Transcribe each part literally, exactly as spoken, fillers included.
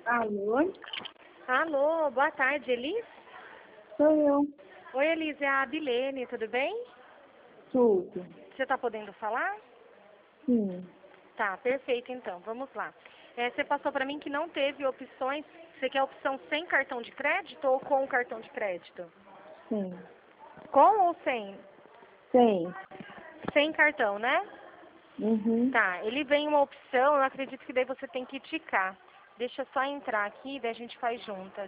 Alô? Alô, boa tarde, Elis? Sou eu. Oi, Elis, é a Abilene, tudo bem? Tudo. Você está podendo falar? Sim. Tá, perfeito então, vamos lá. É, você passou para mim que não teve opções, você quer opção sem cartão de crédito ou com cartão de crédito? Sim. Com ou sem? Tem. Sem cartão, né? Uhum. Tá, ele vem uma opção, eu acredito que daí você tem que ticar. Deixa eu só entrar aqui, daí a gente faz juntas.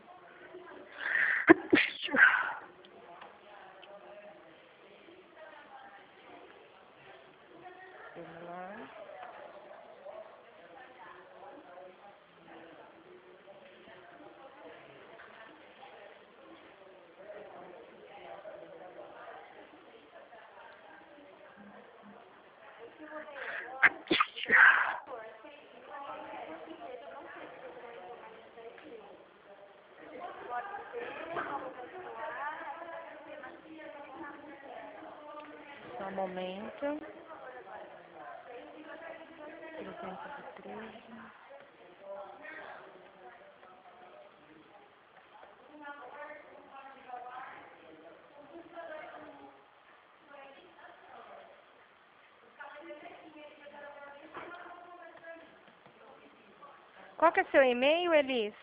Vamos lá. Só um momento. trezentos e treze. Qual que é seu e-mail, Elis?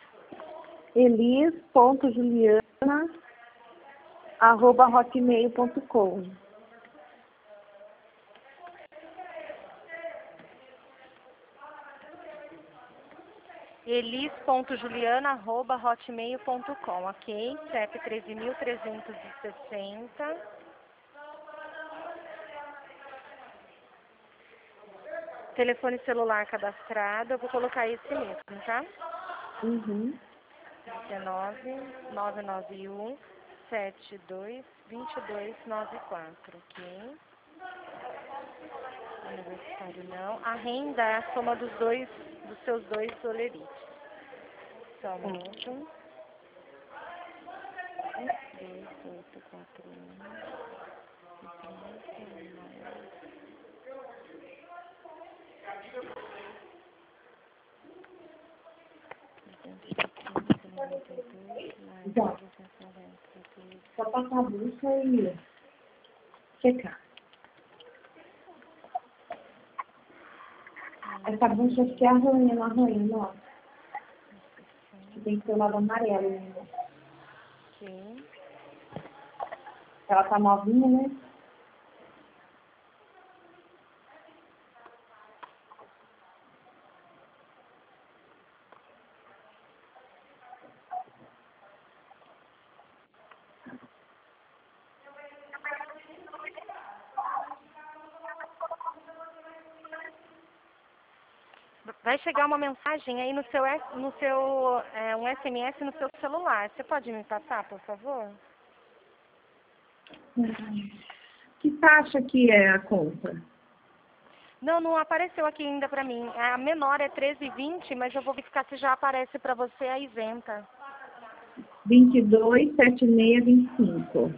Elis.juliana arroba hotmail ponto com. elis.juliana arroba hotmail ponto com, ok? C E P treze mil trezentos e sessenta. Telefone celular cadastrado, eu vou colocar esse mesmo, tá? Uhum. dezenove, novecentos e noventa e um, setenta e dois, vinte e dois noventa e quatro, ok? Universitário não. A renda é a soma dos dois, dos seus dois dolerites. Só um minuto. dois, oito, quatro, Já. Só passar a busca e checar. Essa bucha aqui arranha, não arranha, ó. Tem que ser o lado amarelo ainda. Sim. Ela tá novinha, né? Vai chegar uma mensagem aí no seu, S- no seu é, um S M S no seu celular. Você pode me passar, por favor? Que taxa que é a conta? Não, não apareceu aqui ainda pra mim. A menor é treze e vinte, mas eu vou verificar se já aparece pra você a isenta. vinte e dois, setenta e seis, vinte e cinco.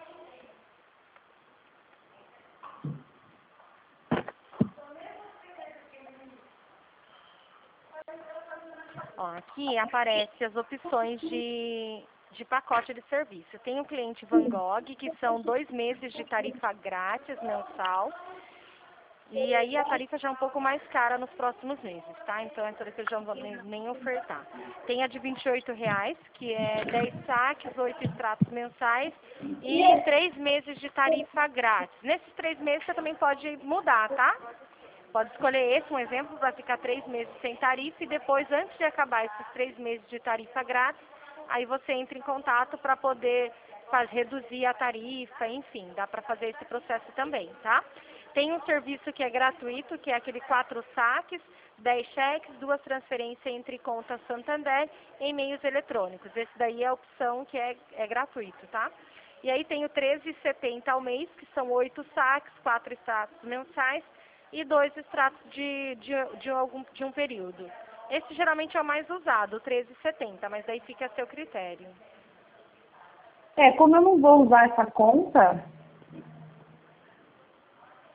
Ó, aqui aparece as opções de, de pacote de serviço. Tem o cliente Van Gogh, que são dois meses de tarifa grátis mensal. E aí a tarifa já é um pouco mais cara nos próximos meses, tá? Então essa daqui eu já não vou nem, nem ofertar. Tem a de vinte e oito reais, que é dez saques, oito extratos mensais e três meses de tarifa grátis. Nesses três meses você também pode mudar, tá? Pode escolher esse, um exemplo, para ficar três meses sem tarifa e depois, antes de acabar esses três meses de tarifa grátis, aí você entra em contato para poder faz, reduzir a tarifa, enfim, dá para fazer esse processo também, tá? Tem um serviço que é gratuito, que é aquele quatro saques, dez cheques, duas transferências entre contas Santander em meios eletrônicos. Esse daí é a opção que é, é gratuito, tá? E aí tem o treze e setenta ao mês, que são oito saques, quatro extratos mensais e dois extratos de, de, de, algum, de um período. Esse geralmente é o mais usado, o treze e setenta, mas daí fica a seu critério. É, como eu não vou usar essa conta,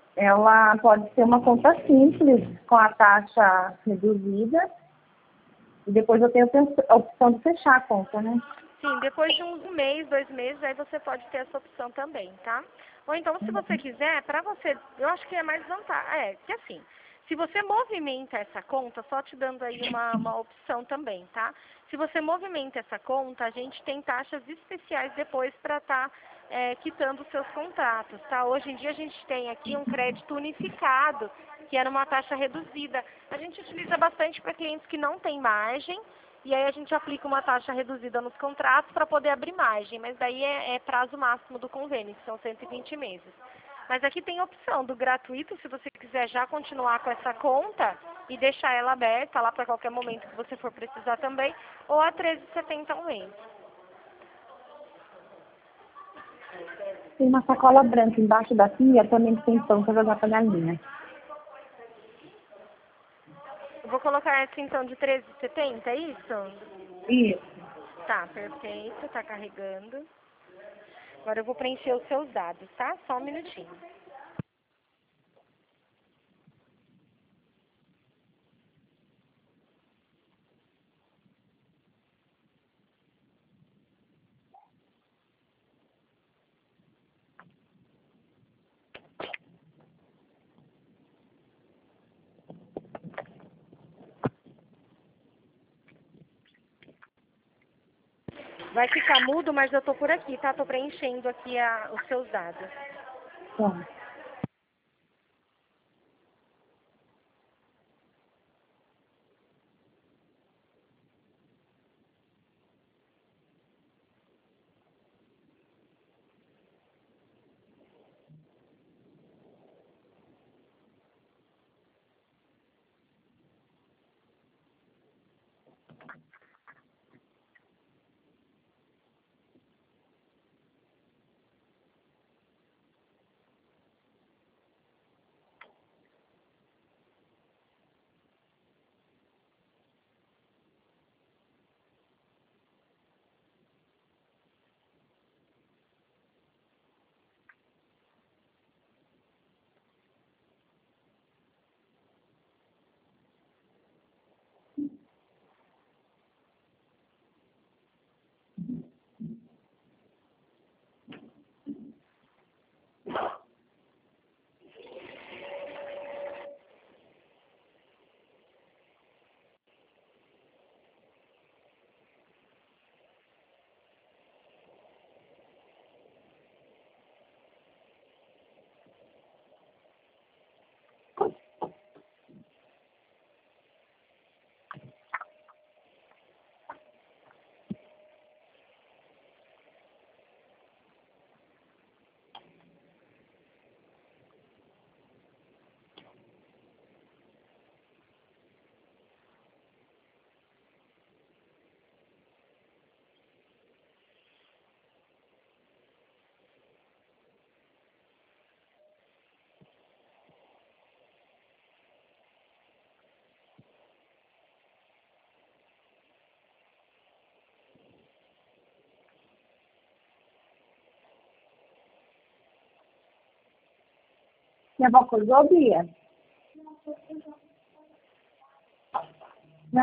ela pode ser uma conta simples, com a taxa reduzida, E depois eu tenho a opção de fechar a conta, né? Sim, depois de uns um mês, dois meses, aí você pode ter essa opção também, tá? Ou então, se você quiser, para você, eu acho que é mais vantagem. É, que assim, se você movimenta essa conta, só te dando aí uma, uma opção também, tá? Se você movimenta essa conta, a gente tem taxas especiais depois para estar é, quitando os seus contratos, tá? Hoje em dia a gente tem aqui um crédito unificado, que era uma taxa reduzida. A gente utiliza bastante para clientes que não têm margem, e aí a gente aplica uma taxa reduzida nos contratos para poder abrir margem, mas daí é, é prazo máximo do convênio, que são cento e vinte meses. Mas aqui tem a opção do gratuito, se você quiser já continuar com essa conta e deixar ela aberta lá para qualquer momento que você for precisar também, ou a treze e setenta um mês. Tem uma sacola branca embaixo da pia, também que tem pão para jogar pra galinha. Eu vou colocar essa então de treze e setenta, é isso? Isso. Tá, perfeito, tá carregando. Agora eu vou preencher os seus dados, tá? Só um minutinho. Vai ficar mudo, mas eu tô por aqui, tá? Tô preenchendo aqui a, os seus dados. Bom. Minha avó acordou, Bia? Não.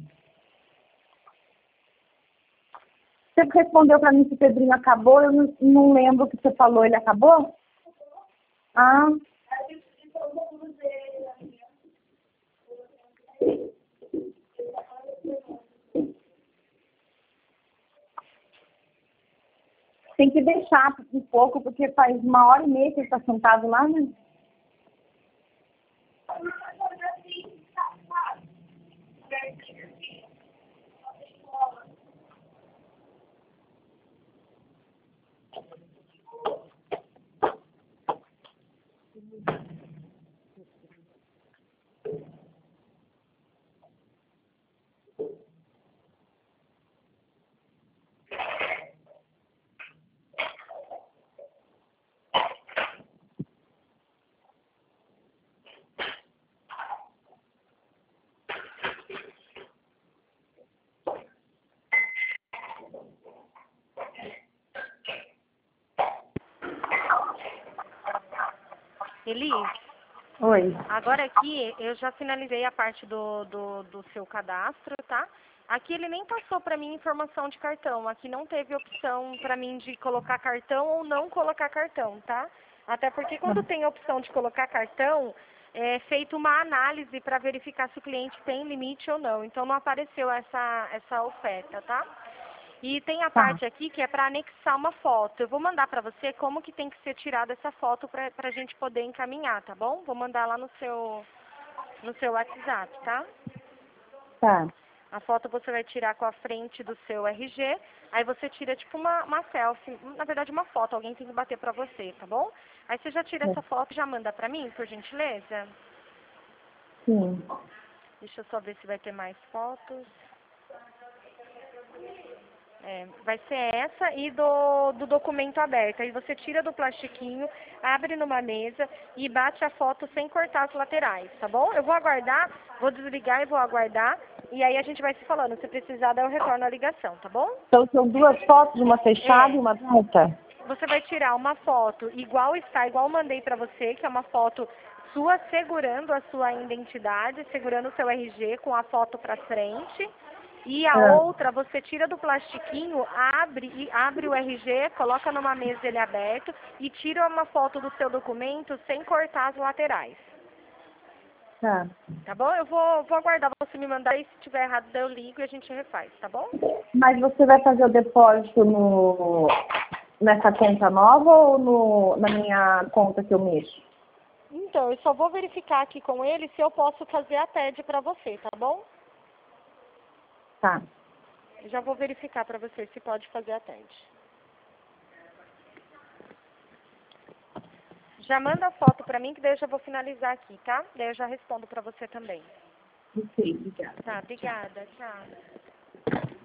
Você respondeu para mim se o Pedrinho acabou, eu não, não lembro o que você falou, ele acabou? Ah. Tem que deixar um pouco, porque faz uma hora e meia que ele está sentado lá, né? Eli, Oi. agora aqui eu já finalizei a parte do, do, do seu cadastro, tá? Aqui ele nem passou para mim informação de cartão. Aqui não teve opção para mim de colocar cartão ou não colocar cartão, tá? Até porque quando tem a opção de colocar cartão, é feita uma análise para verificar se o cliente tem limite ou não. Então não apareceu essa, essa oferta, tá? E tem a parte aqui que é para anexar uma foto. Eu vou mandar para você como que tem que ser tirada essa foto para a gente poder encaminhar, tá bom? Vou mandar lá no seu, no seu WhatsApp, tá? Tá. A foto você vai tirar com a frente do seu R G, aí você tira tipo uma, uma selfie, na verdade uma foto, alguém tem que bater pra você, tá bom? Aí você já tira essa foto e já manda pra mim, por gentileza? Sim. Deixa eu só ver se vai ter mais fotos. É, vai ser essa e do, do documento aberto. Aí você tira do plastiquinho, abre numa mesa e bate a foto sem cortar as laterais, tá bom? Eu vou aguardar, vou desligar e vou aguardar. E aí a gente vai se falando. Se precisar, daí eu retorno a ligação, tá bom? Então são duas fotos, uma fechada É. e uma aberta? Você vai tirar uma foto igual está, igual eu mandei pra você, que é uma foto sua segurando a sua identidade, segurando o seu R G com a foto pra frente. E a Ah. outra, você tira do plastiquinho, abre, e abre o R G, coloca numa mesa ele aberto e tira uma foto do seu documento sem cortar as laterais. Tá. Tá bom? Eu vou, vou aguardar você me mandar e se tiver errado daí eu ligo e a gente refaz, tá bom? Mas você vai fazer o depósito no, nessa conta nova ou no, na minha conta que eu mexo? Então, eu só vou verificar aqui com ele se eu posso fazer a T E D pra você, tá bom? Tá. Eu já vou verificar pra você se pode fazer a T E D. Já manda a foto pra mim que daí eu já vou finalizar aqui, tá? Daí eu já respondo pra você também. Ok, obrigada. Tá, obrigada. Tchau.